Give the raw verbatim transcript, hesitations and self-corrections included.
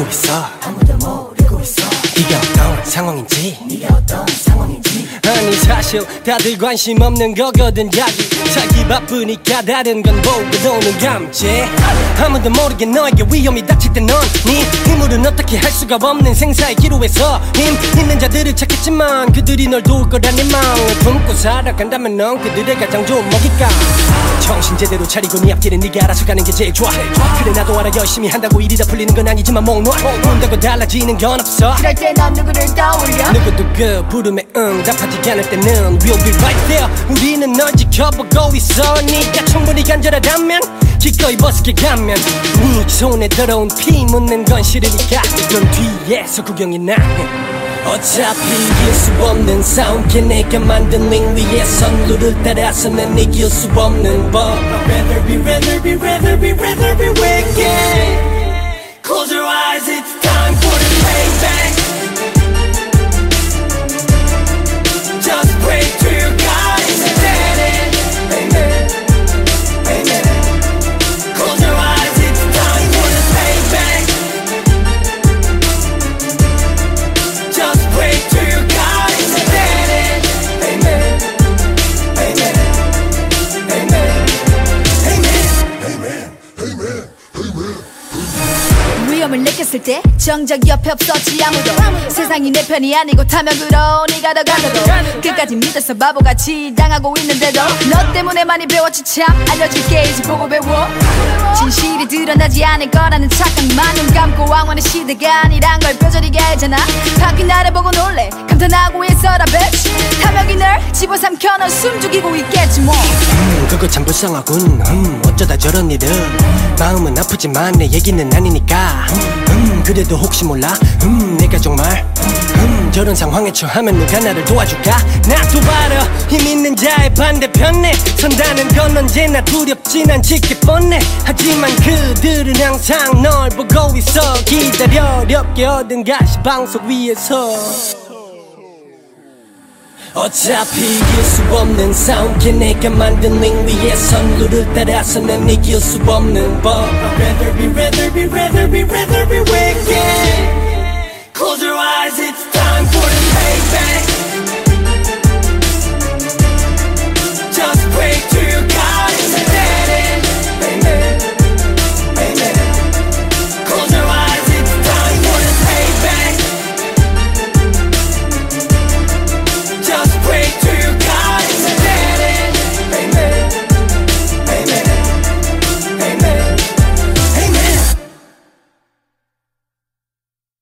모르고 있어. 아무도 모르고 있어. 네가 어떤 상황인지, 네가 어떤 상황인지. 아니 사실 다들 관심 없는 거거든. 자기 자기 바쁘니까 다른 건 보고 도는 감지. 아무도 모르게 너에게 위험이 닥칠 때 넌 네 힘으로는 어떻게 할 수가 없는 생사의 기로에서 힘 있는 자들을 찾겠지만 그들이 널 도울 거라는 마음을 품고 살아간다면 넌 그들의 가장 좋은 먹잇감. 정신 제대로 차리고 네 앞길은 네가 알아서 가는 게 제일 좋아. 그래 나도 알아 열심히 한다고 일이 다 풀리는 건 아니지만 목 놓아 본다고 달라지는 건 없어. 그럴 때 넌 누구를 떠올려? 누구도 그 부름에 응답하지 않을 때는 We'll be right there. 우리는 널 지켜보고 있어. 네가 충분히 간절하다면 기꺼이 벗게 가면 네 손에 더러운 피 묻는 건 싫으니까 이건 뒤에서 구경이 나. 어차피 이길 수 없는 싸움 걔네가 만든 링 위에선 룰을 따라서는 이길 수 없는 법. Rather be, rather be, rather be, rather be wicked. Close your eyes, it's time for the payback. Just pray to your God, is that it? Amen, amen. Close your eyes, it's time for the payback. Just pray to your God, is that it? Amen, amen, amen, amen, amen, amen. 위험을 느꼈을 때 정작 옆에 없었지 아무도. 세상이 내 편이 아니고 탐욕으로 네가 더 가져도 끝까지 믿어서 바보같이 당하고 있는데도 너 때문에 많이 배웠지 참. 알려줄게 이제 보고 배워. 진실이 드러나지 않을 거라는 착각만. 눈 감고 왕원의 시대가 아니란 걸 뼈저리게 알잖아. 바뀐 나를 보고 놀래 감탄하고 있어라 bitch. 탐욕이 널 집어삼켜 넌 숨죽이고 있겠지 뭐. 음 그거 참 불쌍하군. 음 어쩌다 저런 일을. 마음은 아프지만 내 얘기는 아니니까. 음 그래도 혹시 몰라. 음 내가 정말 음 저런 상황에 처하면 누가 나를 도와줄까. 나도 봐라 힘 있는 자의 반대편에 선다는 건 언제나 두렵진 않지 뻔해. 하지만 그들은 항상 널 보고 있어. 기다려 어렵게 어딘가 방석 위에서. 어차피 이길 수 없는 싸움 걔네가 만든 링 위에선 룰을 따라서는 이길 수 없는 법. Rather be, rather be, rather be, rather be wicked.